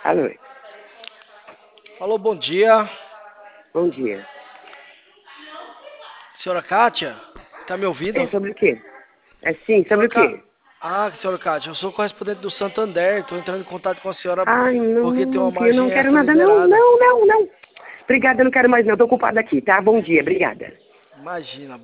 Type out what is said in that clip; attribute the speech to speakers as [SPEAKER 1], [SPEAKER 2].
[SPEAKER 1] Alô,
[SPEAKER 2] Alô, bom dia.
[SPEAKER 1] bom dia.
[SPEAKER 2] Senhora Kátia, tá me ouvindo?
[SPEAKER 1] É sobre o quê? É sim, sobre
[SPEAKER 2] Senhora
[SPEAKER 1] o quê?
[SPEAKER 2] senhora Kátia, eu sou correspondente do Santander, estou entrando em contato com a senhora
[SPEAKER 1] Ai,
[SPEAKER 2] porque tem uma
[SPEAKER 1] eu
[SPEAKER 2] margem
[SPEAKER 1] não quero
[SPEAKER 2] extra
[SPEAKER 1] nada, não,
[SPEAKER 2] liberada.
[SPEAKER 1] não, não, não. Obrigada, eu não quero mais não, tô ocupada aqui, tá? Bom dia, obrigada.
[SPEAKER 2] Imagina.